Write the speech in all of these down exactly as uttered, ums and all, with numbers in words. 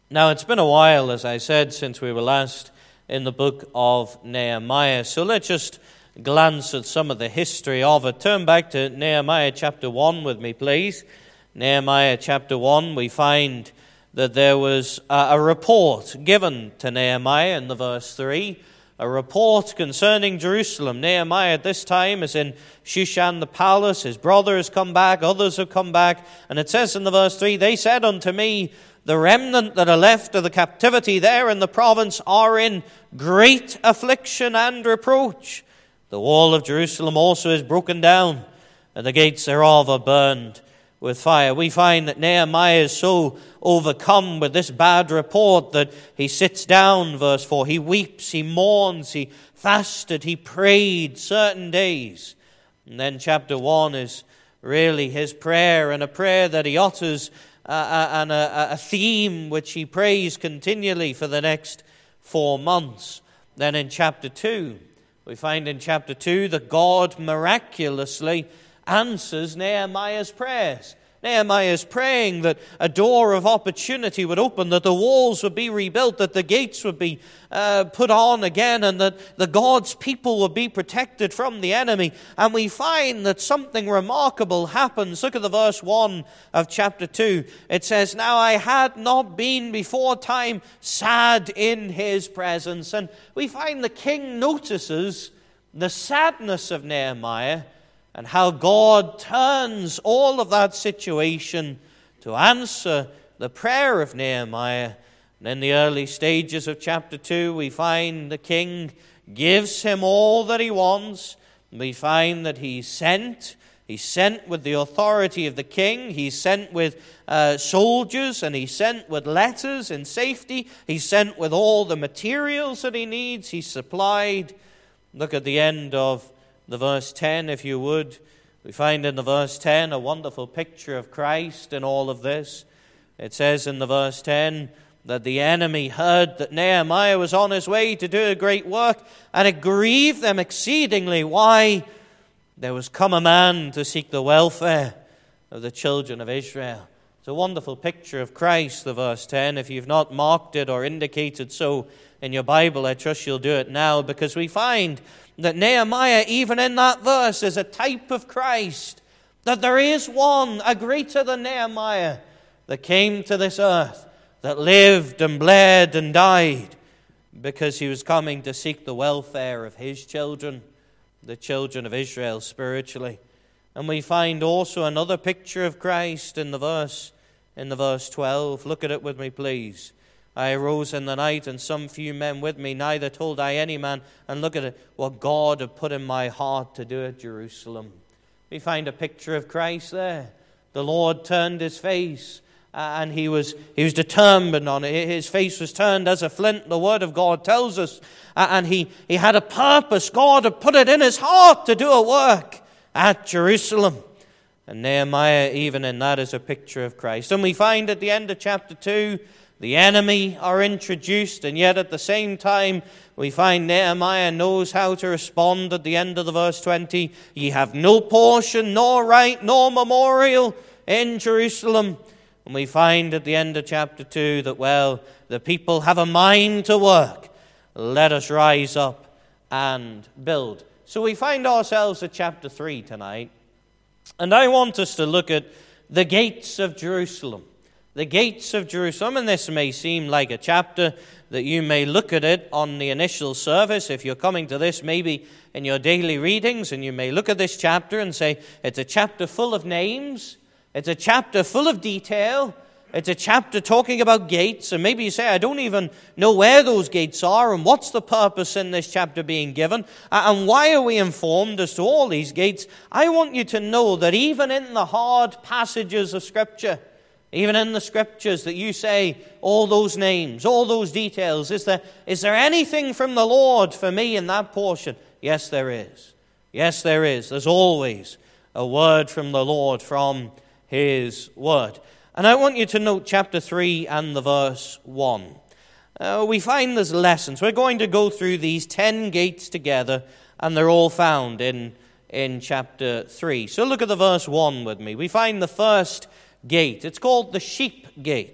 Now, it's been a while, as I said, since we were last in the book of Nehemiah. So let's just glance at some of the history of it. Turn back to Nehemiah chapter one with me, please. Nehemiah chapter one, we find that there was a report given to Nehemiah in the verse three, a report concerning Jerusalem. Nehemiah at this time is in Shushan the palace. His brother has come back, others have come back, and it says in the verse three, "They said unto me, the remnant that are left of the captivity there in the province are in great affliction and reproach. The wall of Jerusalem also is broken down, and the gates thereof are burned with fire." We find that Nehemiah is so overcome with this bad report that he sits down, verse four. He weeps, he mourns, he fasted, he prayed certain days. And then chapter one is really his prayer, and a prayer that he utters uh, and a, a theme which he prays continually for the next four months. Then in chapter two, we find in chapter two that God miraculously answers Nehemiah's prayers. Nehemiah is praying that a door of opportunity would open, that the walls would be rebuilt, that the gates would be uh, put on again, and that the God's people would be protected from the enemy. And we find that something remarkable happens. Look at the verse one of chapter two. It says, "Now I had not been before time sad in his presence." And we find the king notices the sadness of Nehemiah, and how God turns all of that situation to answer the prayer of Nehemiah. And in the early stages of chapter two, we find the king gives him all that he wants. We find that he's sent. He's sent with the authority of the king. He's sent with uh, soldiers, and he's sent with letters in safety. He's sent with all the materials that he needs. He's supplied. Look at the end of the verse ten, if you would. We find in the verse ten a wonderful picture of Christ in all of this. It says in the verse ten that the enemy heard that Nehemiah was on his way to do a great work, and it grieved them exceedingly. Why? There was come a man to seek the welfare of the children of Israel. It's a wonderful picture of Christ, the verse ten. If you've not marked it or indicated so in your Bible, I trust you'll do it now, because we find that Nehemiah, even in that verse, is a type of Christ. That there is one, a greater than Nehemiah, that came to this earth, that lived and bled and died, because he was coming to seek the welfare of his children, the children of Israel spiritually. And we find also another picture of Christ in the verse, in the verse twelve. Look at it with me, please. "I arose in the night, and some few men with me, neither told I any man." And look at it, what God had put in my heart to do at Jerusalem. We find a picture of Christ there. The Lord turned his face, and he was he was determined on it. His face was turned as a flint, the word of God tells us. And he, he had a purpose. God had put it in his heart to do a work at Jerusalem. And Nehemiah, even in that, is a picture of Christ. And we find at the end of chapter two, the enemy are introduced, and yet at the same time, we find Nehemiah knows how to respond at the end of the verse twenty. "Ye have no portion, nor right, nor memorial in Jerusalem." And we find at the end of chapter two that, well, the people have a mind to work. Let us rise up and build. So we find ourselves at chapter three tonight, and I want us to look at the gates of Jerusalem. The gates of Jerusalem, and this may seem like a chapter that you may look at it on the initial service. If you're coming to this maybe in your daily readings, and you may look at this chapter and say, it's a chapter full of names, it's a chapter full of detail, it's a chapter talking about gates, and maybe you say, I don't even know where those gates are, and what's the purpose in this chapter being given, and why are we informed as to all these gates? I want you to know that even in the hard passages of Scripture, even in the Scriptures that you say, all those names, all those details, is there, is there anything from the Lord for me in that portion? Yes, there is. Yes, there is. There's always a word from the Lord, from His Word. And I want you to note chapter three and the verse one. Uh, we find there's lessons. We're going to go through these ten gates together, and they're all found in, in chapter three. So look at the verse one with me. We find the first gate. It's called the sheep gate.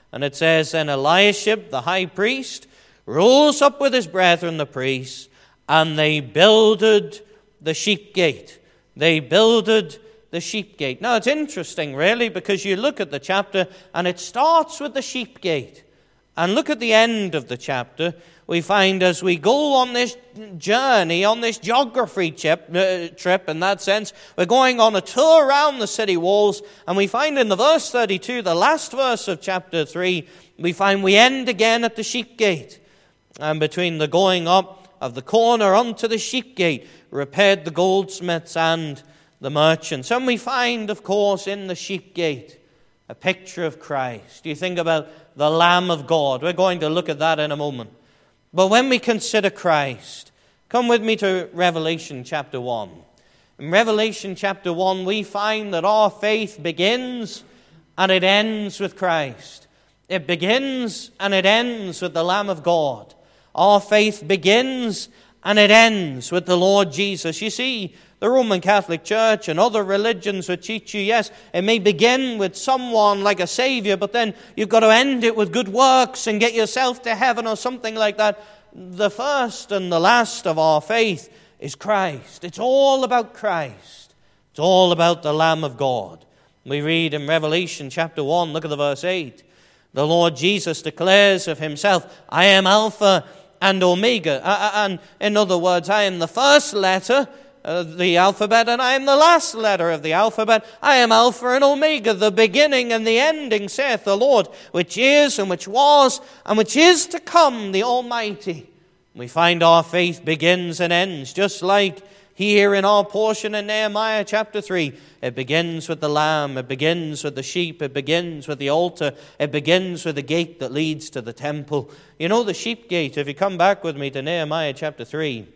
And it says, then Eliashib, the high priest, rose up with his brethren, the priests, and they builded the sheep gate. They builded the sheep gate. Now, it's interesting, really, because you look at the chapter, and it starts with the sheep gate. And look at the end of the chapter. We find as we go on this journey, on this geography trip, uh, trip in that sense, we're going on a tour around the city walls, and we find in the verse thirty-two, the last verse of chapter three, we find we end again at the sheep gate. And between the going up of the corner unto the sheep gate, repaired the goldsmiths and the merchants. And we find, of course, in the sheep gate, a picture of Christ. You think about the Lamb of God. We're going to look at that in a moment. But when we consider Christ, come with me to Revelation chapter one. In Revelation chapter one, we find that our faith begins and it ends with Christ. It begins and it ends with the Lamb of God. Our faith begins and it ends with the Lord Jesus. You see, the Roman Catholic Church and other religions would teach you, yes, it may begin with someone like a Savior, but then you've got to end it with good works and get yourself to heaven or something like that. The first and the last of our faith is Christ. It's all about Christ. It's all about the Lamb of God. We read in Revelation chapter one, look at the verse eight. The Lord Jesus declares of himself, I am Alpha and Omega. Uh, and in other words, I am the first letter of the alphabet, and I am the last letter of the alphabet. I am Alpha and Omega, the beginning and the ending, saith the Lord, which is and which was and which is to come, the Almighty. We find our faith begins and ends, just like here in our portion in Nehemiah chapter three. It begins with the lamb, it begins with the sheep, it begins with the altar, it begins with the gate that leads to the temple. You know, the sheep gate, if you come back with me to Nehemiah chapter three,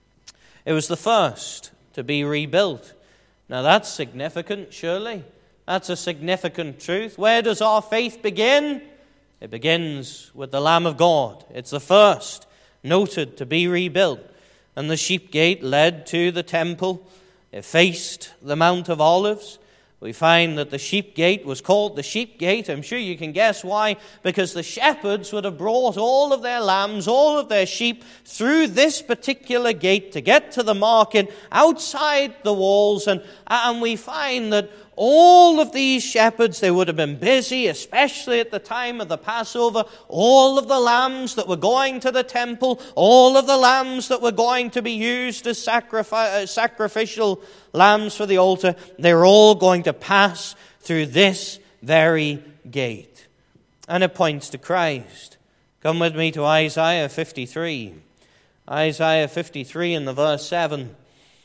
it was the first to be rebuilt. Now that's significant, surely. That's a significant truth. Where does our faith begin? It begins with the Lamb of God. It's the first noted to be rebuilt. And the sheep gate led to the temple. It faced the Mount of Olives. We find that the sheep gate was called the sheep gate. I'm sure you can guess why. Because the shepherds would have brought all of their lambs, all of their sheep through this particular gate to get to the market outside the walls. And, and we find that all of these shepherds, they would have been busy, especially at the time of the Passover. All of the lambs that were going to the temple, all of the lambs that were going to be used as sacrifice, sacrificial lambs for the altar, they were all going to pass through this very gate. And it points to Christ. Come with me to Isaiah fifty-three. Isaiah fifty-three in the verse seven.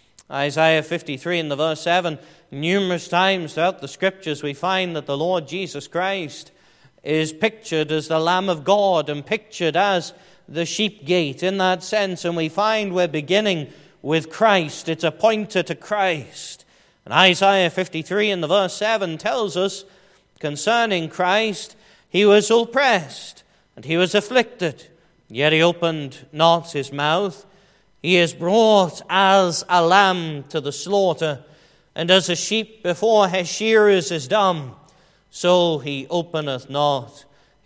Isaiah fifty-three in the verse seven. Numerous times throughout the Scriptures we find that the Lord Jesus Christ is pictured as the Lamb of God and pictured as the sheep gate in that sense. And we find we're beginning with Christ. It's a pointer to Christ. And Isaiah fifty-three in the verse seven tells us concerning Christ, he was oppressed and he was afflicted, yet he opened not his mouth. He is brought as a lamb to the slaughter, and as a sheep before her shearers is dumb, so he openeth not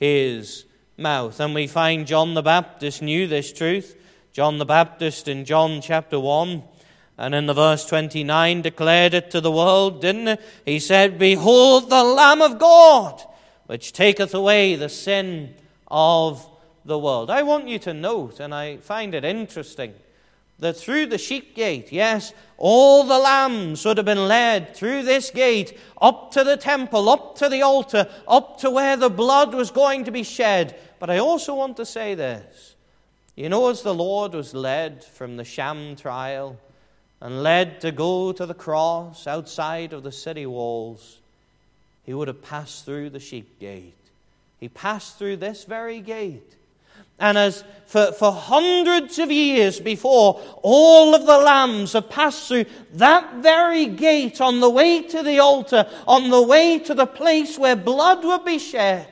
his mouth. And we find John the Baptist knew this truth. John the Baptist in John chapter one, and in the verse twenty-nine declared it to the world, didn't he? He said, behold the Lamb of God, which taketh away the sin of the world. I want you to note, and I find it interesting, that through the sheep gate, yes, all the lambs would have been led through this gate up to the temple, up to the altar, up to where the blood was going to be shed. But I also want to say this. You know, as the Lord was led from the sham trial and led to go to the cross outside of the city walls, he would have passed through the sheep gate. He passed through this very gate. And as for, for hundreds of years before, all of the lambs have passed through that very gate on the way to the altar, on the way to the place where blood would be shed.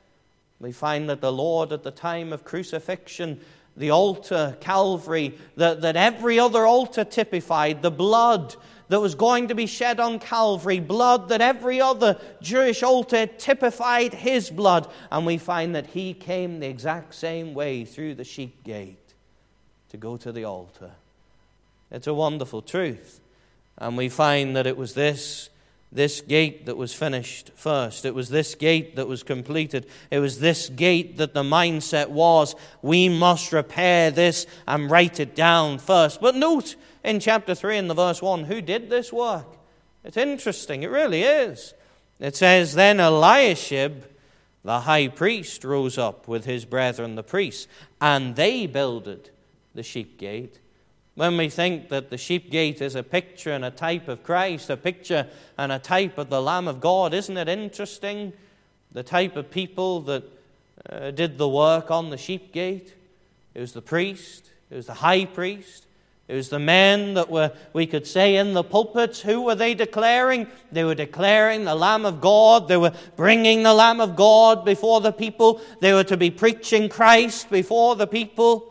We find that the Lord at the time of crucifixion, the altar, Calvary, that, that every other altar typified, the blood that was going to be shed on Calvary, blood that every other Jewish altar typified his blood. And we find that he came the exact same way through the sheep gate to go to the altar. It's a wonderful truth. And we find that it was this This gate that was finished first. It was this gate that was completed. It was this gate that the mindset was, we must repair this and write it down first. But note in chapter three in the verse one, who did this work? It's interesting, it really is. It says, then Eliashib, the high priest, rose up with his brethren the priests, and they builded the sheep gate. When we think that the sheep gate is a picture and a type of Christ, a picture and a type of the Lamb of God, isn't it interesting? The type of people that uh, did the work on the sheep gate. It was the priest, it was the high priest, it was the men that were, we could say, in the pulpits. Who were they declaring? They were declaring the Lamb of God. They were bringing the Lamb of God before the people. They were to be preaching Christ before the people.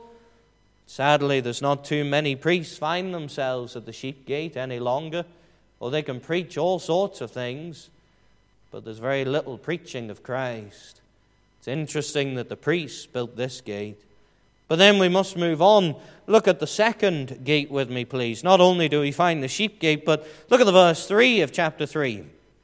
Sadly, there's not too many priests find themselves at the sheep gate any longer. Well, they can preach all sorts of things, but there's very little preaching of Christ. It's interesting that the priests built this gate. But then we must move on. Look at the second gate with me, please. Not only do we find the sheep gate, but look at the verse three of chapter three.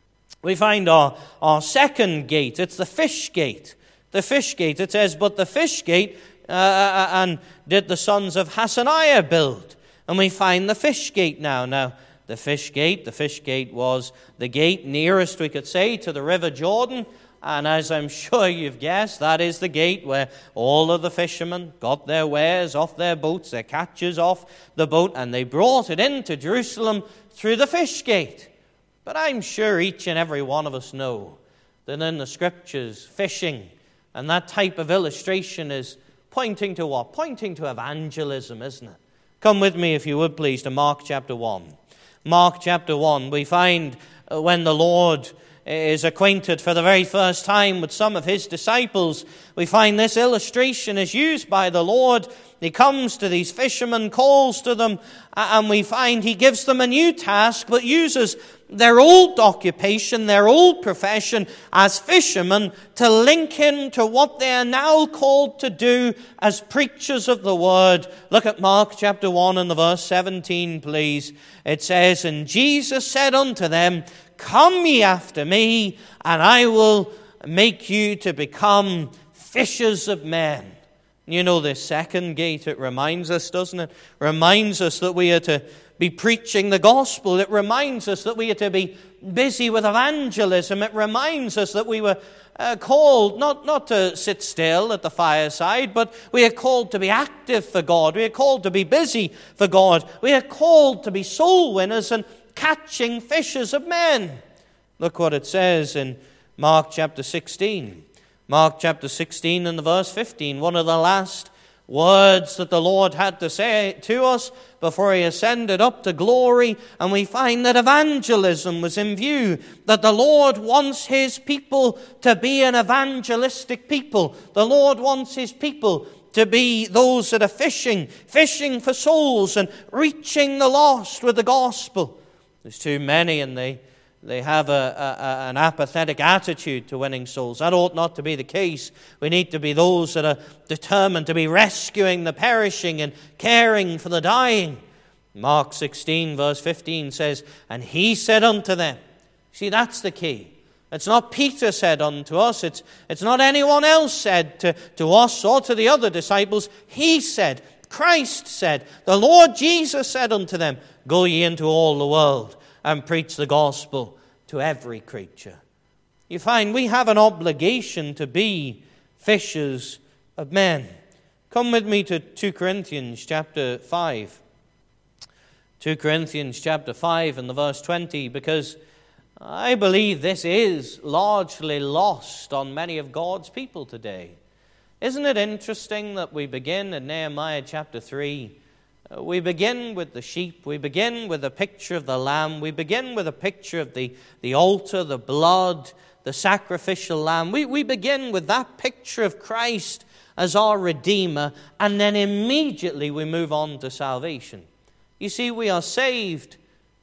We find our, our second gate. It's the fish gate. The fish gate. It says, but the fish gate... Uh, and did the sons of Hasaniah build. And we find the fish gate now. Now, the fish gate, the fish gate was the gate nearest, we could say, to the river Jordan. And as I'm sure you've guessed, that is the gate where all of the fishermen got their wares off their boats, their catches off the boat, and they brought it into Jerusalem through the fish gate. But I'm sure each and every one of us know that in the Scriptures, fishing and that type of illustration is pointing to what? Pointing to evangelism, isn't it? Come with me, if you would please, to Mark chapter one. Mark chapter one, we find when the Lord is acquainted for the very first time with some of his disciples, we find this illustration is used by the Lord. He comes to these fishermen, calls to them, and we find he gives them a new task, but uses their old occupation, their old profession as fishermen to link in to what they are now called to do as preachers of the word. Look at Mark chapter one and the verse seventeen, please. It says, and Jesus said unto them, come ye after me, and I will make you to become fishers of men. You know this second gate, it reminds us, doesn't it? Reminds us that we are to be preaching the gospel. It reminds us that we are to be busy with evangelism. It reminds us that we were uh, called not, not to sit still at the fireside, but we are called to be active for God. We are called to be busy for God. We are called to be soul winners and catching fishers of men. Look what it says in Mark chapter sixteen. Mark chapter sixteen and the verse fifteen, one of the last words that the Lord had to say to us before he ascended up to glory. And we find that evangelism was in view, that the Lord wants his people to be an evangelistic people. The Lord wants his people to be those that are fishing, fishing for souls and reaching the lost with the gospel. There's too many, and they They have a, a, an apathetic attitude to winning souls. That ought not to be the case. We need to be those that are determined to be rescuing the perishing and caring for the dying. Mark sixteen verse fifteen says, and he said unto them. See, that's the key. It's not Peter said unto us. It's, it's not anyone else said to, to us or to the other disciples. He said, Christ said, the Lord Jesus said unto them, go ye into all the world and preach the gospel to every creature. You find we have an obligation to be fishers of men. Come with me to Second Corinthians chapter five. Second Corinthians chapter five and the verse twenty, because I believe this is largely lost on many of God's people today. Isn't it interesting that we begin in Nehemiah chapter three? We begin with the sheep. We begin with a picture of the lamb. We begin with a picture of the, the altar, the blood, the sacrificial lamb. We, we begin with that picture of Christ as our Redeemer, and then immediately we move on to salvation. You see, we are saved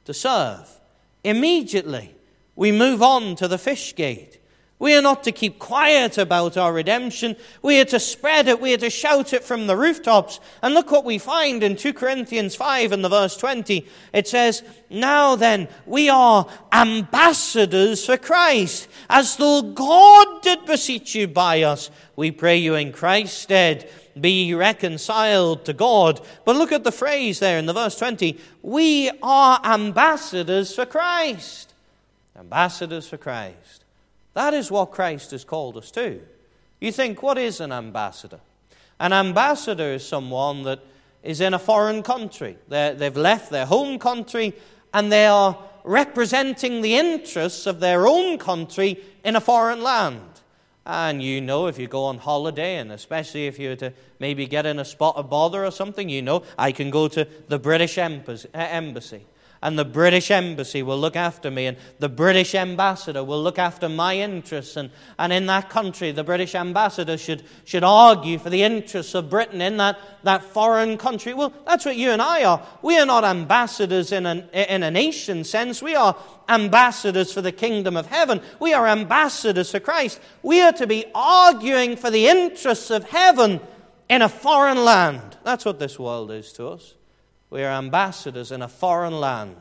to serve. Immediately, we move on to the fish gate. We are not to keep quiet about our redemption. We are to spread it. We are to shout it from the rooftops. And look what we find in Second Corinthians five in the verse twenty. It says, "Now then, we are ambassadors for Christ, as though God did beseech you by us. We pray you in Christ's stead, be ye reconciled to God." But look at the phrase there in the verse twenty. We are ambassadors for Christ. Ambassadors for Christ. That is what Christ has called us to. You think, what is an ambassador? An ambassador is someone that is in a foreign country. They're, they've left their home country and they are representing the interests of their own country in a foreign land. And you know, if you go on holiday, and especially if you're to maybe get in a spot of bother or something, you know, I can go to the British embassy. And the British embassy will look after me, and the British ambassador will look after my interests. And, and in that country, the British ambassador should, should argue for the interests of Britain in that, that foreign country. Well, that's what you and I are. We are not ambassadors in, an, in a nation sense. We are ambassadors for the kingdom of heaven. We are ambassadors for Christ. We are to be arguing for the interests of heaven in a foreign land. That's what this world is to us. We are ambassadors in a foreign land,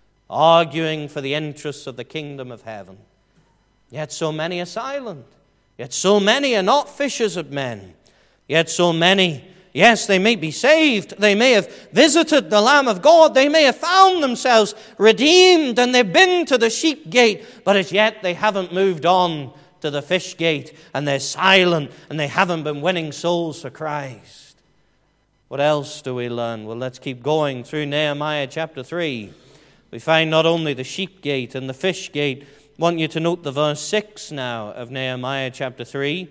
arguing for the interests of the kingdom of heaven. Yet so many are silent. Yet so many are not fishers of men. Yet so many, yes, they may be saved. They may have visited the Lamb of God. They may have found themselves redeemed and they've been to the sheep gate. But as yet they haven't moved on to the fish gate. And they're silent and they haven't been winning souls for Christ. What else do we learn? Well, let's keep going through Nehemiah chapter three. We find not only the sheep gate and the fish gate. I want you to note the verse six now of Nehemiah chapter three.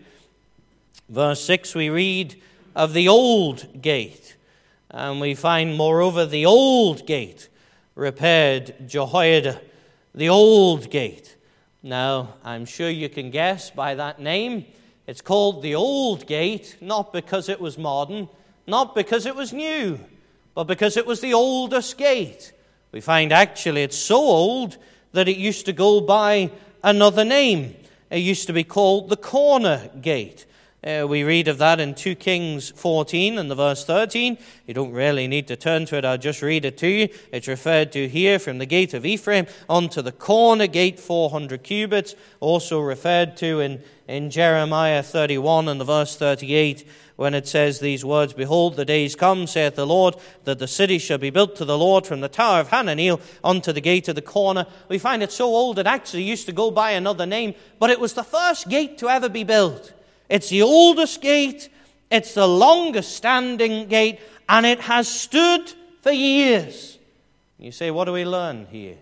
Verse six, we read of the old gate. And we find, moreover, the old gate repaired Jehoiada. The old gate. Now, I'm sure you can guess by that name, it's called the old gate, not because it was modern, not because it was new, but because it was the oldest gate. We find actually it's so old that it used to go by another name. It used to be called the corner gate. Uh, we read of that in Second Kings fourteen and the verse thirteen. You don't really need to turn to it. I'll just read it to you. It's referred to here from the gate of Ephraim onto the corner gate, four hundred cubits. Also referred to in, in Jeremiah thirty-one and the verse thirty-eight when it says these words, "Behold, the days come, saith the Lord, that the city shall be built to the Lord from the tower of Hananeel unto the gate of the corner." We find it so old it actually used to go by another name, but it was the first gate to ever be built. It's the oldest gate, it's the longest standing gate, and it has stood for years. You say, what do we learn here?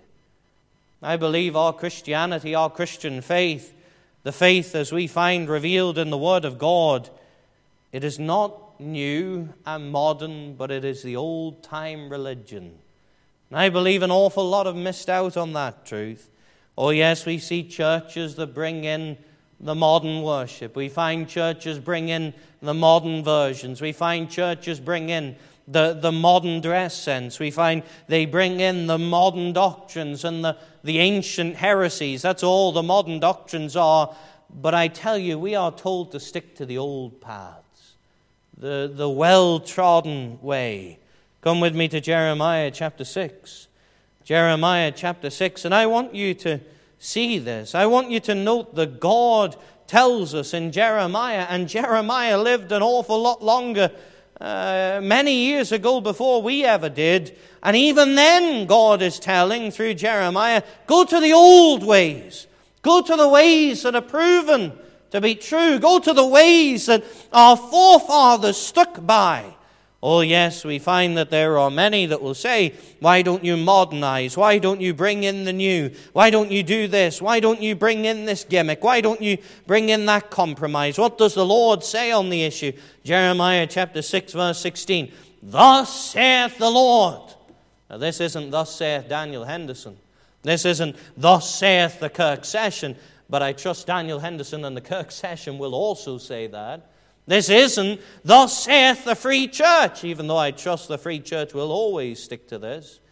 I believe our Christianity, our Christian faith, the faith as we find revealed in the Word of God, it is not new and modern, but it is the old-time religion. And I believe an awful lot have missed out on that truth. Oh yes, we see churches that bring in the modern worship. We find churches bring in the modern versions. We find churches bring in the, the modern dress sense. We find they bring in the modern doctrines and the, the ancient heresies. That's all the modern doctrines are. But I tell you, we are told to stick to the old paths, the, the well-trodden way. Come with me to Jeremiah chapter six. Jeremiah chapter six. And I want you to see this. I want you to note that God tells us in Jeremiah, and Jeremiah lived an awful lot longer, uh, many years ago before we ever did. And even then God is telling through Jeremiah, go to the old ways. Go to the ways that are proven to be true. Go to the ways that our forefathers stuck by. Oh yes, we find that there are many that will say, why don't you modernize? Why don't you bring in the new? Why don't you do this? Why don't you bring in this gimmick? Why don't you bring in that compromise? What does the Lord say on the issue? Jeremiah chapter six verse sixteen. Thus saith the Lord. Now this isn't thus saith Daniel Henderson. This isn't thus saith the Kirk session. But I trust Daniel Henderson and the Kirk session will also say that. This isn't, thus saith the Free Church, even though I trust the Free Church will always stick to this.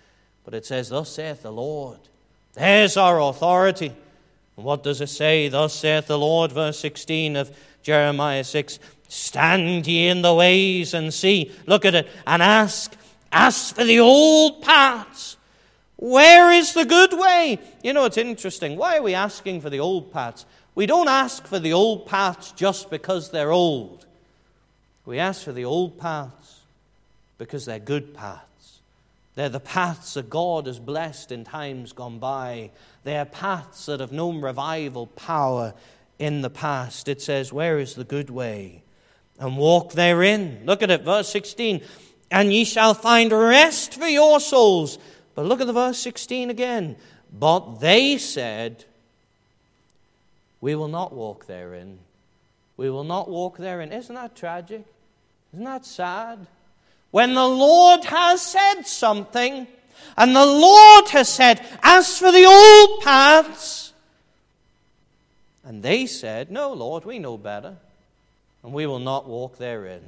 But it says, thus saith the Lord. There's our authority. And what does it say? Thus saith the Lord, verse sixteen of Jeremiah six. Stand ye in the ways and see. Look at it. And ask. Ask for the old paths. Where is the good way? You know, it's interesting. Why are we asking for the old paths? We don't ask for the old paths just because they're old. We ask for the old paths because they're good paths. They're the paths that God has blessed in times gone by. They are paths that have known revival power in the past. It says, where is the good way? And walk therein. Look at it, verse sixteen. And ye shall find rest for your souls. But look at the verse sixteen again. But they said, we will not walk therein. We will not walk therein. Isn't that tragic? Isn't that sad? When the Lord has said something, and the Lord has said, as for the old paths, and they said, no, Lord, we know better, and we will not walk therein.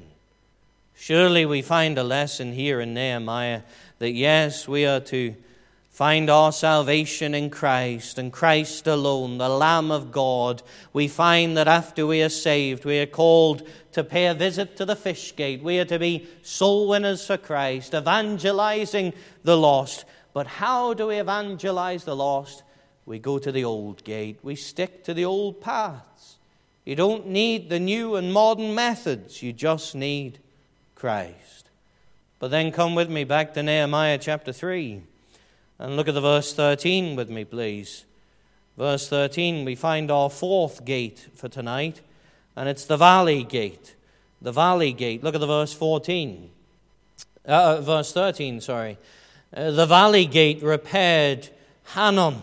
Surely we find a lesson here in Nehemiah that yes, we are to find our salvation in Christ and Christ alone, the Lamb of God. We find that after we are saved, we are called to pay a visit to the fish gate. We are to be soul winners for Christ, evangelizing the lost. But how do we evangelize the lost? We go to the old gate. We stick to the old paths. You don't need the new and modern methods. You just need Christ. But then come with me back to Nehemiah chapter three. And look at the verse thirteen with me, please. Verse thirteen, we find our fourth gate for tonight. And it's the valley gate. The valley gate. Look at the verse fourteen. Uh, verse thirteen, sorry. Uh, the valley gate repaired Hanun.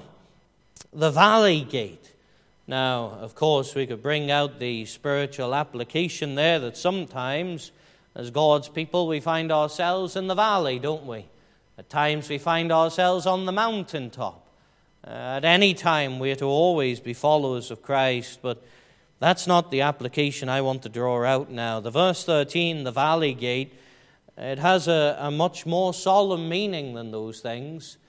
The valley gate. Now, of course, we could bring out the spiritual application there that sometimes, as God's people, we find ourselves in the valley, don't we? At times we find ourselves on the mountaintop. Uh, at any time we are to always be followers of Christ, but that's not the application I want to draw out now. The verse thirteen, the valley gate, it has a, a much more solemn meaning than those things.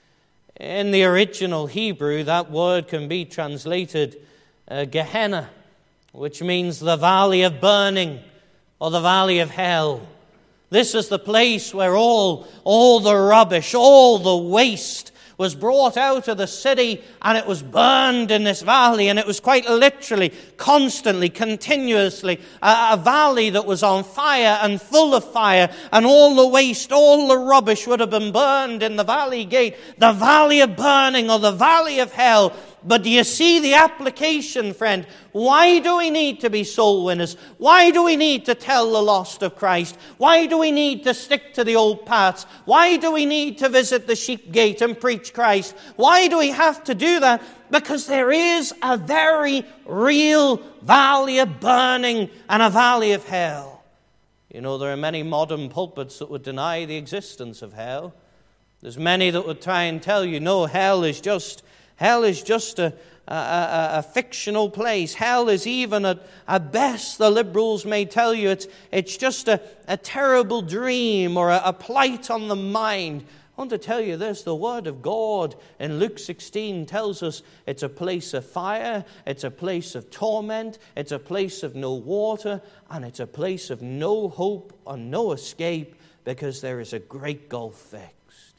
In the original Hebrew, that word can be translated uh, Gehenna, which means the valley of burning or the valley of hell. This is the place where all, all the rubbish, all the waste was brought out of the city, and it was burned in this valley, and it was quite literally, constantly, continuously, a, a valley that was on fire and full of fire, and all the waste, all the rubbish would have been burned in the valley gate, the valley of burning or the valley of hell. But do you see the application, friend? Why do we need to be soul winners? Why do we need to tell the lost of Christ? Why do we need to stick to the old paths? Why do we need to visit the sheep gate and preach Christ? Why do we have to do that? Because there is a very real valley of burning and a valley of hell. You know, there are many modern pulpits that would deny the existence of hell. There's many that would try and tell you, no, hell is just Hell is just a, a, a, a fictional place. Hell is even, at, at best, the liberals may tell you, it's, it's just a, a terrible dream or a, a plight on the mind. I want to tell you this, the Word of God in Luke sixteen tells us it's a place of fire, it's a place of torment, it's a place of no water, and it's a place of no hope or no escape, because there is a great gulf fixed.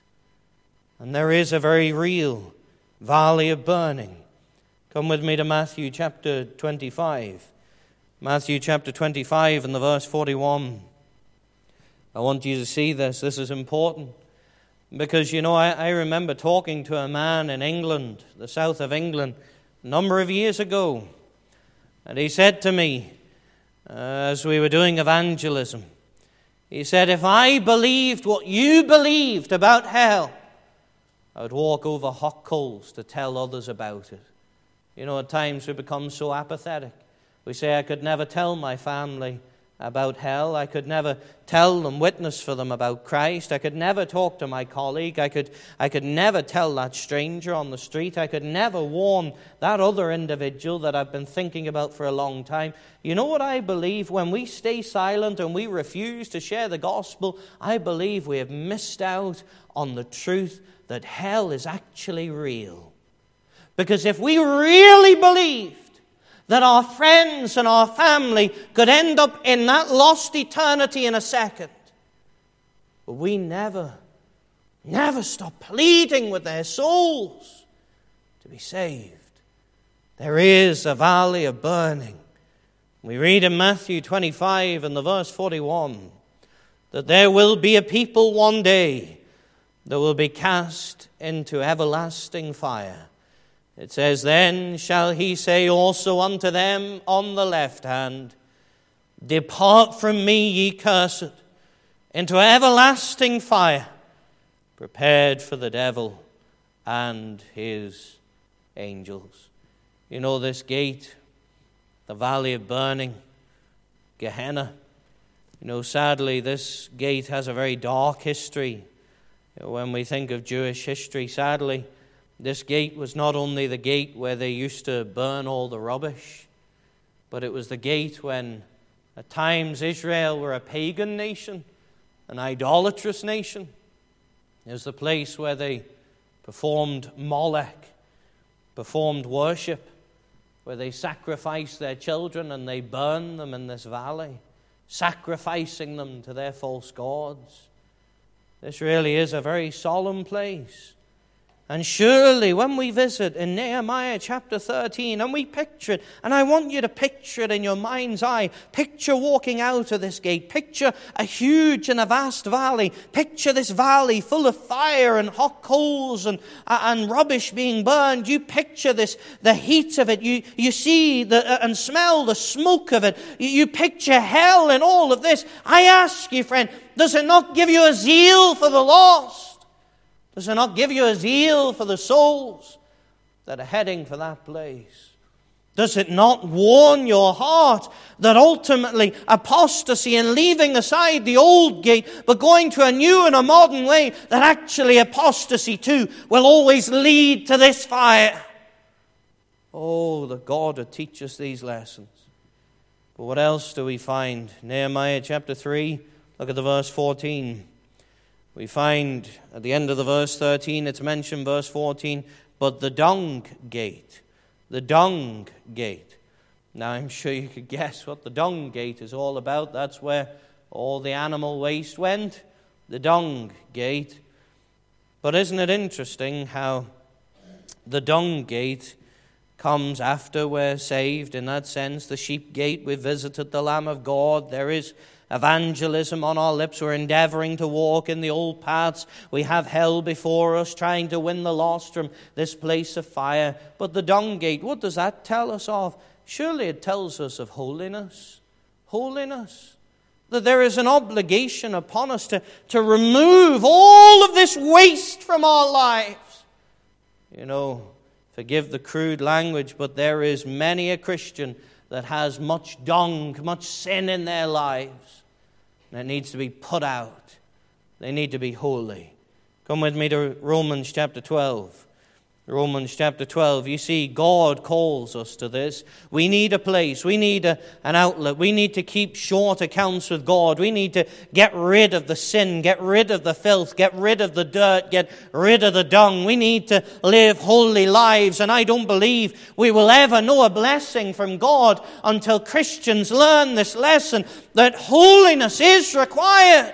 And there is a very real valley of burning. Come with me to Matthew chapter twenty-five. Matthew chapter twenty-five and the verse forty-one. I want you to see this. This is important. Because, you know, I, I remember talking to a man in England, the south of England, a number of years ago. And he said to me, uh, as we were doing evangelism, he said, if I believed what you believed about hell, I would walk over hot coals to tell others about it. You know, at times we become so apathetic. We say, I could never tell my family about hell. I could never tell them, witness for them about Christ. I could never talk to my colleague. I could, I could never tell that stranger on the street. I could never warn that other individual that I've been thinking about for a long time. You know what I believe? When we stay silent and we refuse to share the gospel, I believe we have missed out on the truth that hell is actually real. Because if we really believed that our friends and our family could end up in that lost eternity in a second, but we never, never stop pleading with their souls to be saved. There is a valley of burning. We read in Matthew twenty-five and the verse forty-one that there will be a people one day that will be cast into everlasting fire. It says, then shall he say also unto them on the left hand, depart from me, ye cursed, into everlasting fire, prepared for the devil and his angels. You know this gate, the valley of burning, Gehenna. You know, sadly, this gate has a very dark history. When we think of Jewish history, sadly, this gate was not only the gate where they used to burn all the rubbish, but it was the gate when at times Israel were a pagan nation, an idolatrous nation. It was the place where they performed Molech, performed worship, where they sacrificed their children and they burned them in this valley, sacrificing them to their false gods. This really is a very solemn place. And surely when we visit in Nehemiah chapter thirteen and we picture it, and I want you to picture it in your mind's eye, picture walking out of this gate, picture a huge and a vast valley, picture this valley full of fire and hot coals and, and rubbish being burned. You picture this, the heat of it, you, you see the, and smell the smoke of it, you, you picture hell and all of this. I ask you, friend, does it not give you a zeal for the lost? Does it not give you a zeal for the souls that are heading for that place? Does it not warn your heart that ultimately apostasy and leaving aside the old gate but going to a new and a modern way, that actually apostasy too will always lead to this fire? Oh, the God would teach us these lessons. But what else do we find? Nehemiah chapter three, look at the verse fourteen. We find at the end of the verse thirteen, it's mentioned verse fourteen, but the dung gate, the dung gate. Now I'm sure you could guess what the dung gate is all about. That's where all the animal waste went, the dung gate. But isn't it interesting how the dung gate comes after we're saved? In that sense, the sheep gate, we visited the Lamb of God. There is evangelism on our lips. We're endeavoring to walk in the old paths. We have hell before us, trying to win the lost from this place of fire. But the dung gate, what does that tell us of? Surely it tells us of holiness. Holiness. That there is an obligation upon us to, to remove all of this waste from our lives. You know, forgive the crude language, but there is many a Christian that has much dung, much sin in their lives. That needs to be put out. They need to be holy. Come with me to Romans chapter twelve. Romans chapter twelve. You see, God calls us to this. We need a place. We need a, an outlet. We need to keep short accounts with God. We need to get rid of the sin, get rid of the filth, get rid of the dirt, get rid of the dung. We need to live holy lives. And I don't believe we will ever know a blessing from God until Christians learn this lesson, that holiness is required.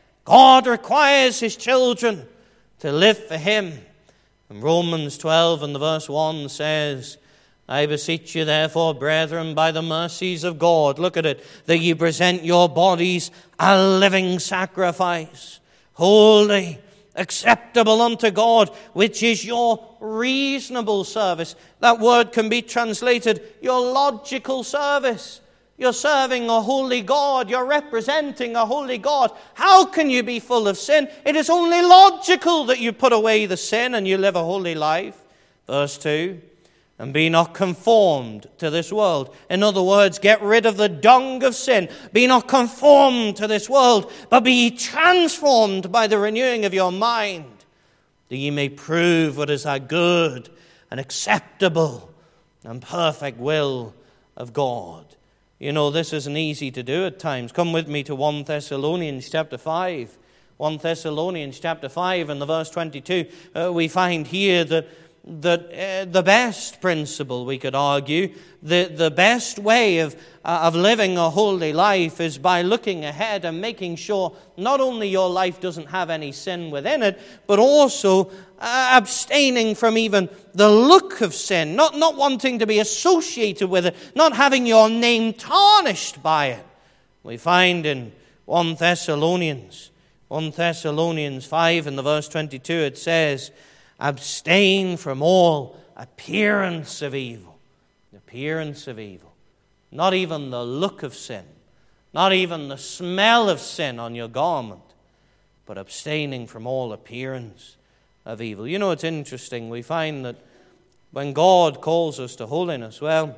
God requires His children to live for Him. And Romans twelve and the verse one says, I beseech you therefore, brethren, by the mercies of God, look at it, that ye present your bodies a living sacrifice, holy, acceptable unto God, which is your reasonable service. That word can be translated your logical service. You're serving a holy God. You're representing a holy God. How can you be full of sin? It is only logical that you put away the sin and you live a holy life. Verse two, And be not conformed to this world. In other words, get rid of the dung of sin. Be not conformed to this world, but be ye transformed by the renewing of your mind, that ye may prove what is that good and acceptable and perfect will of God. You know, this isn't easy to do at times. Come with me to First Thessalonians chapter five. First Thessalonians chapter five and the verse twenty-two. Uh, we find here that that uh, the best principle, we could argue, the, the best way of, uh, of living a holy life is by looking ahead and making sure not only your life doesn't have any sin within it, but also uh, abstaining from even the look of sin, not, not wanting to be associated with it, not having your name tarnished by it. We find in First Thessalonians, First Thessalonians five and the verse twenty-two, it says, abstain from all appearance of evil. Appearance of evil. Not even the look of sin. Not even the smell of sin on your garment. But abstaining from all appearance of evil. You know, it's interesting. We find that when God calls us to holiness, well,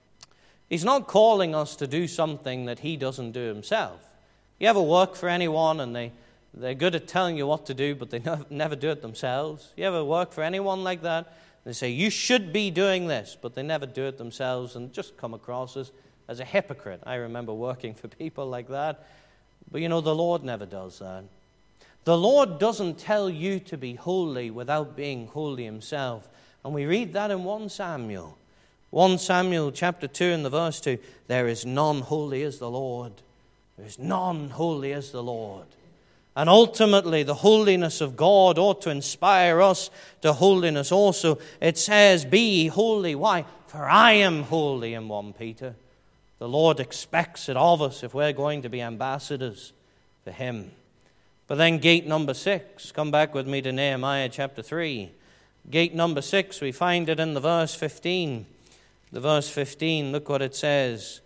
He's not calling us to do something that He doesn't do Himself. You ever work for anyone and they They're good at telling you what to do, but they never do it themselves? You ever work for anyone like that? They say, you should be doing this, but they never do it themselves and just come across as, as a hypocrite. I remember working for people like that. But you know, the Lord never does that. The Lord doesn't tell you to be holy without being holy Himself. And we read that in First Samuel. First Samuel chapter two and the verse two. There is none holy as the Lord. There is none holy as the Lord. And ultimately, the holiness of God ought to inspire us to holiness also. It says, be ye holy. Why? For I am holy in First Peter. The Lord expects it of us if we're going to be ambassadors for Him. But then gate number six. Come back with me to Nehemiah chapter three. Gate number six, we find it in the verse fifteen. The verse fifteen, look what it says.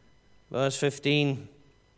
Verse fifteen.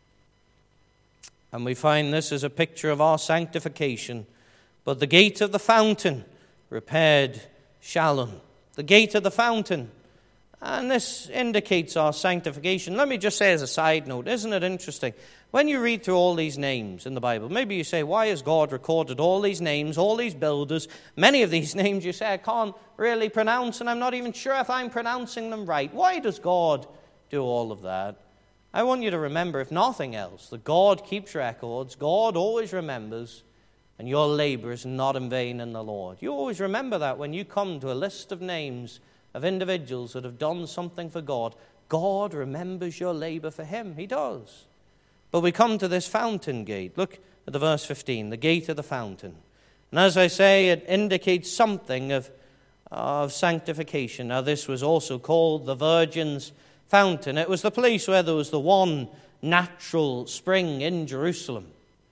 And we find this is a picture of our sanctification. But the gate of the fountain repaired Shallun. The gate of the fountain. And this indicates our sanctification. Let me just say as a side note, isn't it interesting? When you read through all these names in the Bible, maybe you say, why has God recorded all these names, all these builders? Many of these names you say, I can't really pronounce, and I'm not even sure if I'm pronouncing them right. Why does God do all of that? I want you to remember, if nothing else, that God keeps records, God always remembers, and your labor is not in vain in the Lord. You always remember that when you come to a list of names of individuals that have done something for God. God remembers your labor for Him. He does. But we come to this fountain gate. Look at the verse fifteen, the gate of the fountain. And as I say, it indicates something of, of sanctification. Now, this was also called the Virgin's Fountain. It was the place where there was the one natural spring in Jerusalem.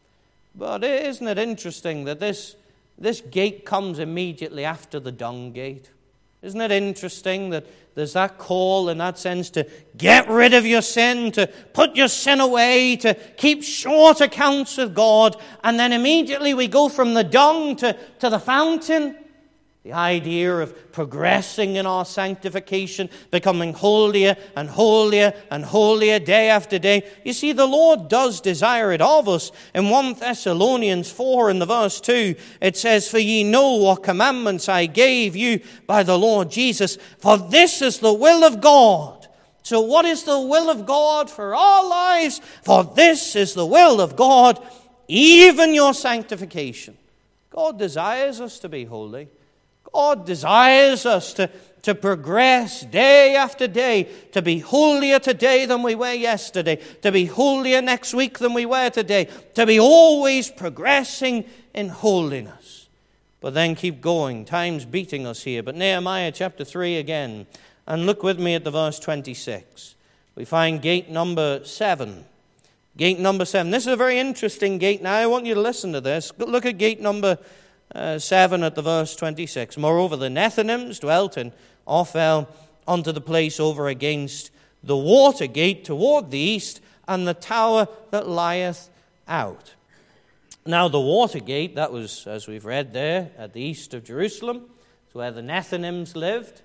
But isn't it interesting that this, this gate comes immediately after the dung gate? Isn't it interesting that there's that call in that sense to get rid of your sin, to put your sin away, to keep short accounts with God, and then immediately we go from the dung to, to the fountain? The idea of progressing in our sanctification, becoming holier and holier and holier day after day. You see, the Lord does desire it of us. In First Thessalonians four in the verse two, it says, for ye know what commandments I gave you by the Lord Jesus, for this is the will of God. So what is the will of God for our lives? For this is the will of God, even your sanctification. God desires us to be holy. God desires us to, to progress day after day, to be holier today than we were yesterday, to be holier next week than we were today, to be always progressing in holiness. But then keep going. Time's beating us here. But Nehemiah chapter three again. And look with me at the verse twenty-six. We find gate number seven. Gate number seven. This is a very interesting gate. Now I want you to listen to this. Look at gate number Uh, seven at the verse twenty-six. Moreover, the Nethinims dwelt in Ophel unto the place over against the water gate toward the east, and the tower that lieth out. Now the water gate, that was, as we've read there, at the east of Jerusalem. It's where the Nethinims lived.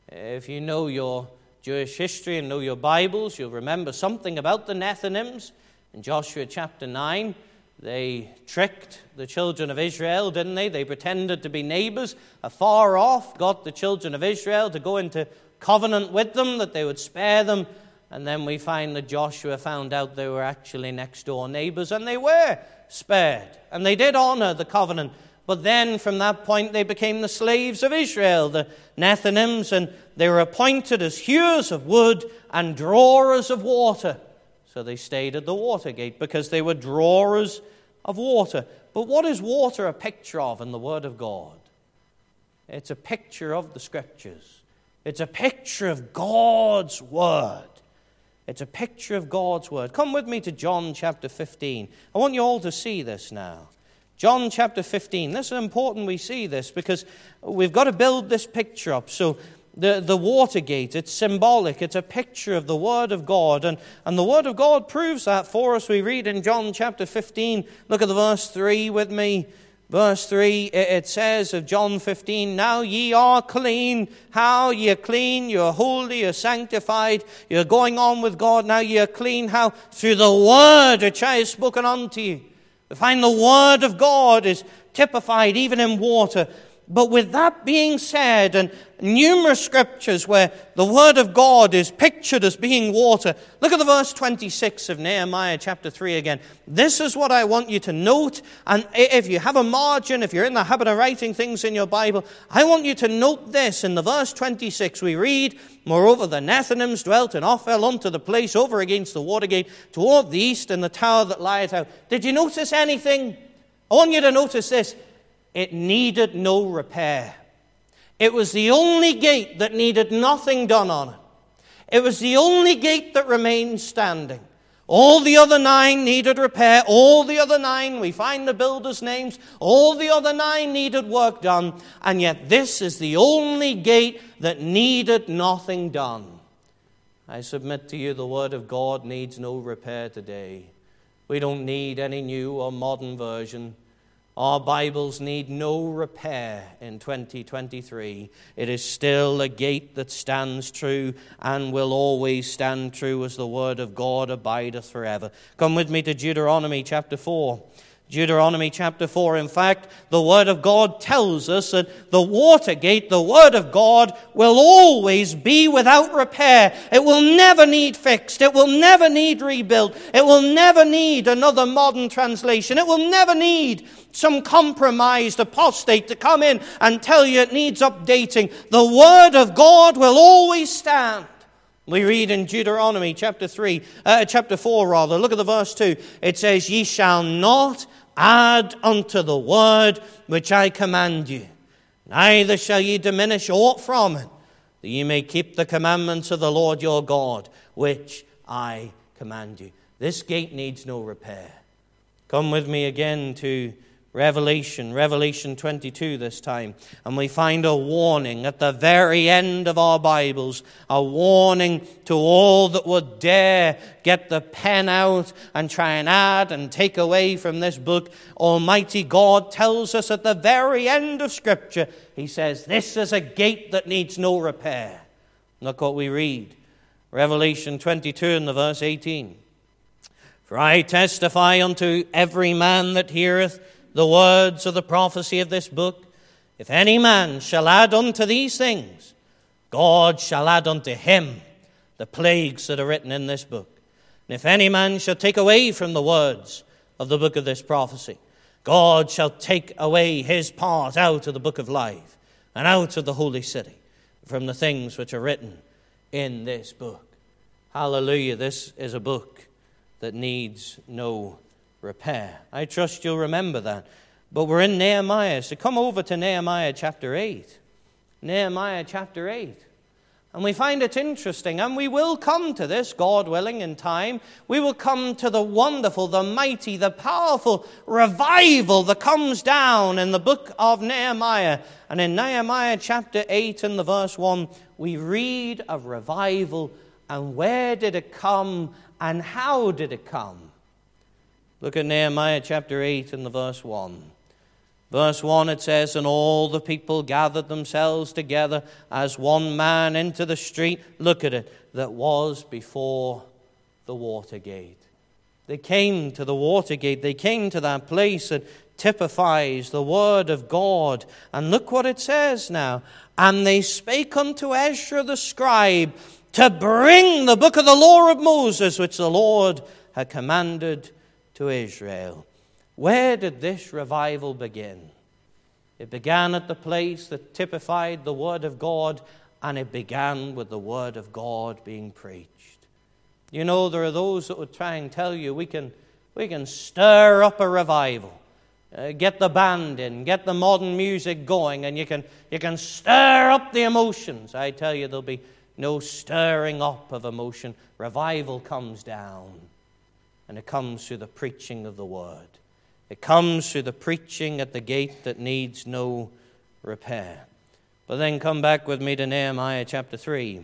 If you know your Jewish history and know your Bibles, you'll remember something about the Nethinims. In Joshua chapter nine, they tricked the children of Israel, didn't they? They pretended to be neighbors afar off, got the children of Israel to go into covenant with them, that they would spare them. And then we find that Joshua found out they were actually next door neighbors, and they were spared. And they did honor the covenant. But then from that point they became the slaves of Israel, the Nethinims, and they were appointed as hewers of wood and drawers of water. So they stayed at the water gate because they were drawers of water. But what is water a picture of in the Word of God? It's a picture of the Scriptures. It's a picture of God's Word. It's a picture of God's Word. Come with me to John chapter fifteen. I want you all to see this now. John chapter fifteen. This is important we see this because we've got to build this picture up. So the, the water gate, it's symbolic. It's a picture of the Word of God. And, and the Word of God proves that for us. We read in John chapter fifteen. Look at the verse three with me. Verse three, it says of John fifteen, "Now ye are clean." How? Ye are clean, you're holy, you're sanctified, you're going on with God. Now ye are clean. How? Through the Word which I have spoken unto you. We find the Word of God is typified even in water. But with that being said, and numerous scriptures where the Word of God is pictured as being water, look at the verse twenty-six of Nehemiah chapter three again. This is what I want you to note. And if you have a margin, if you're in the habit of writing things in your Bible, I want you to note this. In the verse twenty-six we read, "Moreover the Nethinims dwelt in Ophel unto the place over against the water gate, toward the east, and the tower that lieth out." Did you notice anything? I want you to notice this. It needed no repair. It was the only gate that needed nothing done on it. It was the only gate that remained standing. All the other nine needed repair. All the other nine, we find the builders' names, all the other nine needed work done. And yet this is the only gate that needed nothing done. I submit to you, the Word of God needs no repair today. We don't need any new or modern version. Our Bibles need no repair in twenty twenty-three. It is still a gate that stands true and will always stand true as the Word of God abideth forever. Come with me to Deuteronomy chapter four. Deuteronomy chapter four. In fact, the Word of God tells us that the water gate, the Word of God, will always be without repair. It will never need fixed. It will never need rebuilt. It will never need another modern translation. It will never need some compromised apostate to come in and tell you it needs updating. The Word of God will always stand. We read in Deuteronomy chapter three, uh, chapter four rather. Look at the verse two. It says, "Ye shall not add unto the word which I command you, neither shall ye diminish aught from it, that ye may keep the commandments of the Lord your God, which I command you." This gate needs no repair. Come with me again to Revelation, Revelation twenty-two this time. And we find a warning at the very end of our Bibles, a warning to all that would dare get the pen out and try and add and take away from this book. Almighty God tells us at the very end of Scripture, He says, this is a gate that needs no repair. Look what we read. Revelation twenty-two in the verse eighteen. "For I testify unto every man that heareth the words of the prophecy of this book, if any man shall add unto these things, God shall add unto him the plagues that are written in this book. And if any man shall take away from the words of the book of this prophecy, God shall take away his part out of the book of life and out of the holy city from the things which are written in this book." Hallelujah. This is a book that needs no repair. I trust you'll remember that. But we're in Nehemiah, so come over to Nehemiah chapter eight. Nehemiah chapter eight. And we find it interesting, and we will come to this, God willing, in time. We will come to the wonderful, the mighty, the powerful revival that comes down in the book of Nehemiah. And in Nehemiah chapter eight and the verse one, we read of revival, and where did it come, and how did it come? Look at Nehemiah chapter eight and the verse one. Verse one, it says, and all the people gathered themselves together as one man into the street, look at it, that was before the water gate. They came to the water gate. They came to that place that typifies the word of God. And look what it says now. And they spake unto Ezra the scribe to bring the book of the law of Moses, which the Lord had commanded to Israel. Where did this revival begin? It began at the place that typified the word of God, and it began with the word of God being preached. You know, there are those that would try and tell you we can, we can stir up a revival. Uh, get the band in, get the modern music going, and you can, you can stir up the emotions. I tell you, there'll be no stirring up of emotion. Revival comes down, and it comes through the preaching of the word. It comes through the preaching at the gate that needs no repair. But then come back with me to Nehemiah chapter three.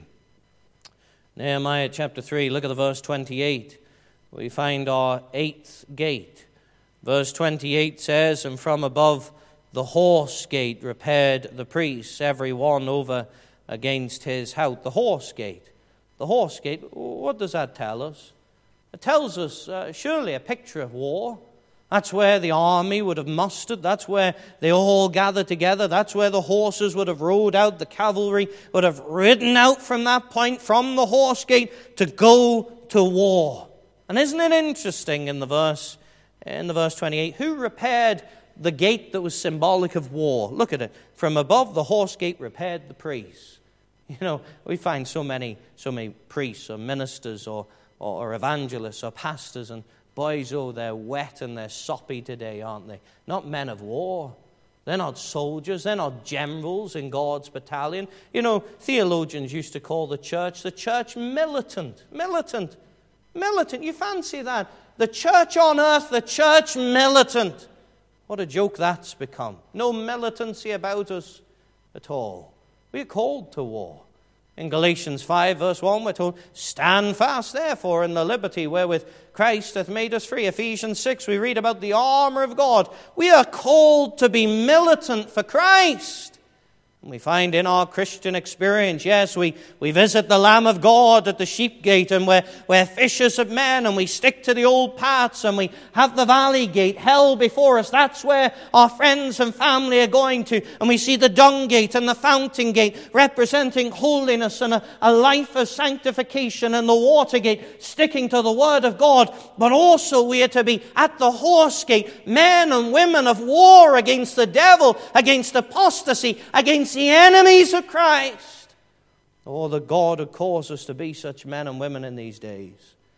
Nehemiah chapter three, look at the verse twenty-eight. We find our eighth gate. Verse twenty-eight says, and from above the horse gate repaired the priests, every one over against his house. The horse gate. The horse gate, what does that tell us? It tells us uh, surely a picture of war. That's where the army would have mustered. That's where they all gathered together. That's where the horses would have rode out. The cavalry would have ridden out from that point, from the horse gate, to go to war. And isn't it interesting in the verse, in the verse twenty-eight, who repaired the gate that was symbolic of war? Look at it. From above the horse gate repaired the priests. You know, we find so many, so many priests or ministers or, or, or evangelists or pastors, and boys, oh, they're wet and they're soppy today, aren't they? Not men of war. They're not soldiers. They're not generals in God's battalion. You know, theologians used to call the church, the church militant. Militant. Militant. You fancy that? The church on earth, the church militant. What a joke that's become. No militancy about us at all. We're called to war. In Galatians five, verse one, we're told, stand fast, therefore, in the liberty wherewith Christ hath made us free. Ephesians six, we read about the armor of God. We are called to be militant for Christ. And we find in our Christian experience, yes, we, we visit the Lamb of God at the sheep gate, and we're, we're fishers of men, and we stick to the old paths, and we have the valley gate, hell before us. That's where our friends and family are going to. And we see the dung gate and the fountain gate representing holiness and a, a life of sanctification, and the water gate sticking to the word of God. But also we are to be at the horse gate, men and women of war against the devil, against apostasy, against the enemies of Christ. Oh, that God would cause us to be such men and women in these days.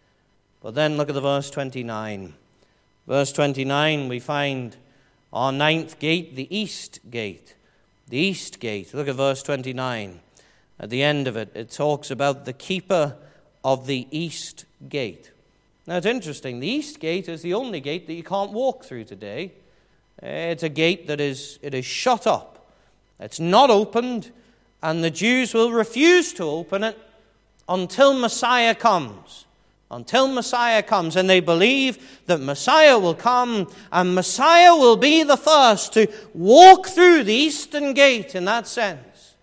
But then look at the verse twenty-nine. Verse twenty-nine, we find our ninth gate, the east gate. The east gate. Look at verse twenty-nine. At the end of it, it talks about the keeper of the east gate. Now, it's interesting. The east gate is the only gate that you can't walk through today. It's a gate that is it is shut up. It's not opened, and the Jews will refuse to open it until Messiah comes. Until Messiah comes. And they believe that Messiah will come, and Messiah will be the first to walk through the eastern gate in that sense.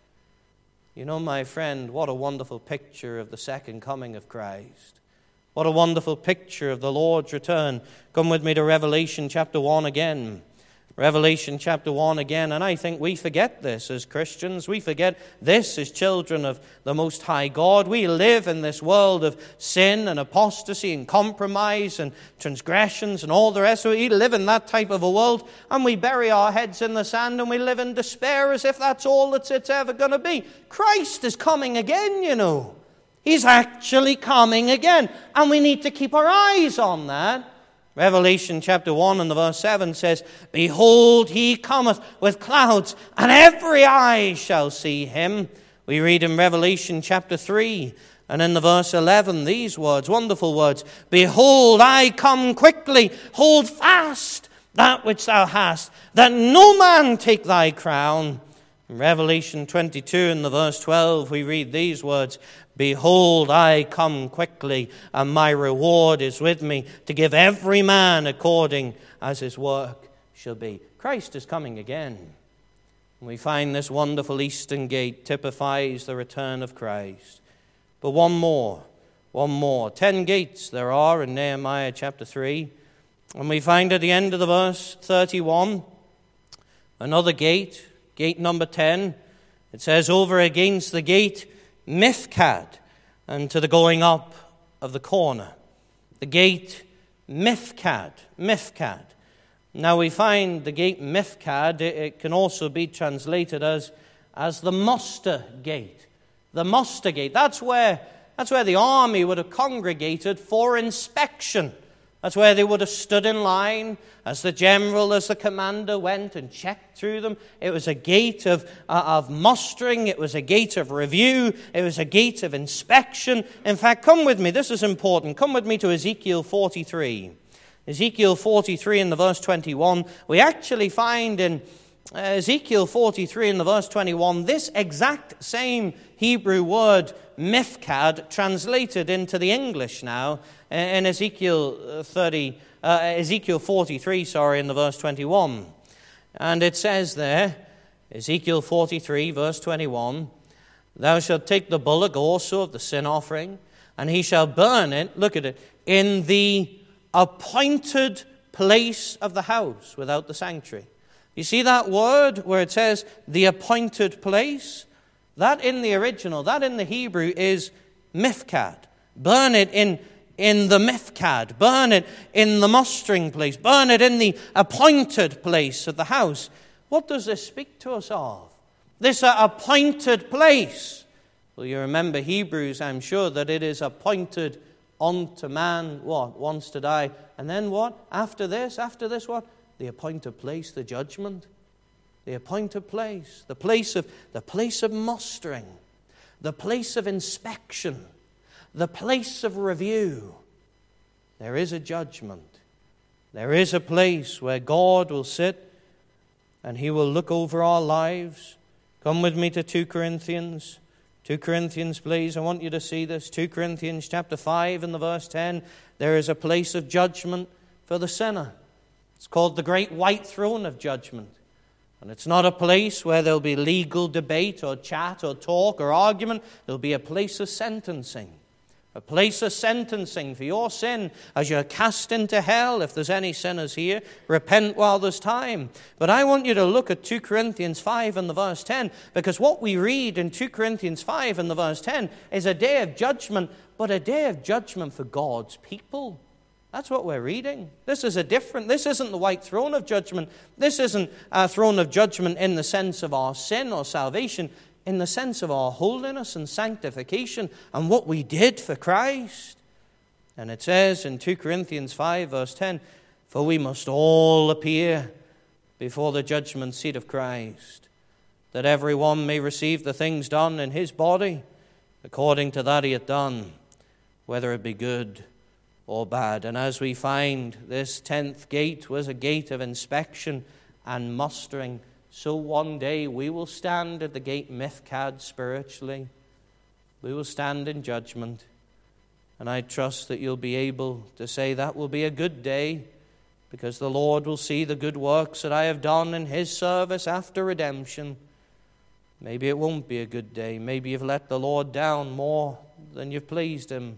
You know, my friend, what a wonderful picture of the second coming of Christ. What a wonderful picture of the Lord's return. Come with me to Revelation chapter one again. Revelation chapter one again, and I think we forget this as Christians. We forget this as children of the Most High God. We live in this world of sin and apostasy and compromise and transgressions and all the rest of it. We live in that type of a world, and we bury our heads in the sand and we live in despair as if that's all that it's ever going to be. Christ is coming again, you know. He's actually coming again, and we need to keep our eyes on that. Revelation chapter one and the verse seven says, behold, he cometh with clouds, and every eye shall see him. We read in Revelation chapter three and in the verse eleven these words, wonderful words, behold, I come quickly, hold fast that which thou hast, that no man take thy crown. In Revelation twenty-two and the verse twelve we read these words, behold, I come quickly, and my reward is with me, to give every man according as his work shall be. Christ is coming again. And we find this wonderful eastern gate typifies the return of Christ. But one more, one more. Ten gates there are in Nehemiah chapter three. And we find at the end of the verse thirty-one, another gate, gate number ten. It says, over against the gate Mifkad, and to the going up of the corner. The gate Mifkad, Mifkad. Now we find the gate Mifkad, it, it can also be translated as, as the muster gate. The muster gate. That's where, that's where the army would have congregated for inspection. That's where they would have stood in line as the general, as the commander went and checked through them. It was a gate of, uh, of mustering. It was a gate of review. It was a gate of inspection. In fact, come with me. This is important. Come with me to Ezekiel forty-three. Ezekiel forty-three in the verse twenty-one. We actually find in Ezekiel forty-three in the verse twenty-one this exact same Hebrew word, Mifkad, translated into the English now in Ezekiel thirty, uh, Ezekiel forty-three, sorry, in the verse twenty-one. And it says there, Ezekiel forty-three, verse twenty-one, thou shalt take the bullock also of the sin offering, and he shall burn it, look at it, in the appointed place of the house without the sanctuary. You see that word where it says the appointed place? That in the original, that in the Hebrew is Mifkad. Burn it in, in the Mifkad. Burn it in the mustering place. Burn it in the appointed place of the house. What does this speak to us of? This uh, appointed place. Well, you remember Hebrews, I'm sure, that it is appointed unto man, what? Once to die. And then what? After this, after this what? The appointed place, the judgment. The appointed place, the place of the place of mustering, the place of inspection, the place of review. There is a judgment. There is a place where God will sit and he will look over our lives. Come with me to Second Corinthians. Second Corinthians, please. I want you to see this. Second Corinthians chapter five and the verse ten. There is a place of judgment for the sinner. It's called the great white throne of judgment. And it's not a place where there'll be legal debate or chat or talk or argument. There'll be a place of sentencing. A place of sentencing for your sin as you're cast into hell. If there's any sinners here, repent while there's time. But I want you to look at Second Corinthians five and the verse ten, because what we read in Second Corinthians five and the verse ten is a day of judgment, but a day of judgment for God's people. That's what we're reading. This is a different, this isn't the white throne of judgment. This isn't a throne of judgment in the sense of our sin or salvation, in the sense of our holiness and sanctification and what we did for Christ. And it says in Second Corinthians five verse ten, for we must all appear before the judgment seat of Christ, that every one may receive the things done in his body according to that he hath done, whether it be good or bad. And as we find, this tenth gate was a gate of inspection and mustering. So one day we will stand at the gate Mifkad spiritually. We will stand in judgment. And I trust that you'll be able to say that will be a good day, because the Lord will see the good works that I have done in his service after redemption. Maybe it won't be a good day. Maybe you've let the Lord down more than you've pleased him.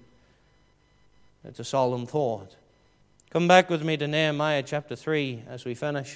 It's a solemn thought. Come back with me to Nehemiah chapter three as we finish.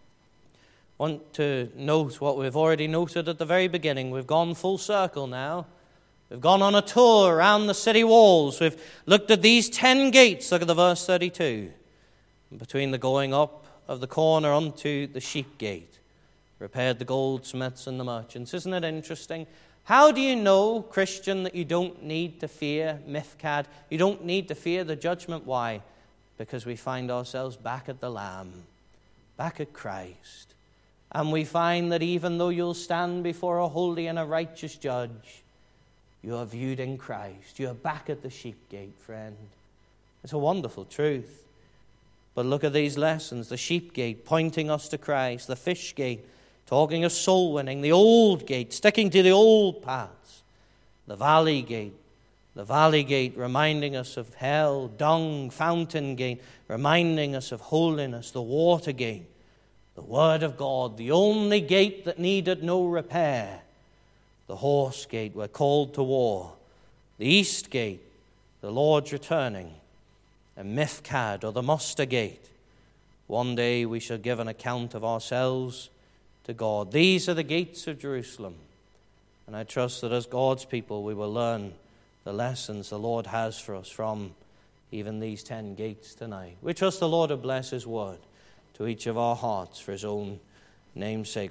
I want to note what we've already noted at the very beginning. We've gone full circle now. We've gone on a tour around the city walls. We've looked at these ten gates. Look at the verse thirty-two. Between the going up of the corner unto the sheep gate, repaired the goldsmiths and the merchants. Isn't it interesting? How do you know, Christian, that you don't need to fear Mifkad? You don't need to fear the judgment. Why? Because we find ourselves back at the Lamb, back at Christ. And we find that even though you'll stand before a holy and a righteous judge, you are viewed in Christ. You are back at the sheep gate, friend. It's a wonderful truth. But look at these lessons. The sheep gate pointing us to Christ. The fish gate talking of soul winning. The old gate sticking to the old paths. The valley gate. The valley gate reminding us of hell. Dung, fountain gate reminding us of holiness. The water gate The Word of God, the only gate that needed no repair. The horse gate, we're called to war. The east gate, the Lord's returning. And Mifkad, or the muster gate. One day we shall give an account of ourselves to God. These are the gates of Jerusalem. And I trust that as God's people we will learn the lessons the Lord has for us from even these ten gates tonight. We trust the Lord to bless His word to each of our hearts for His own name's sake.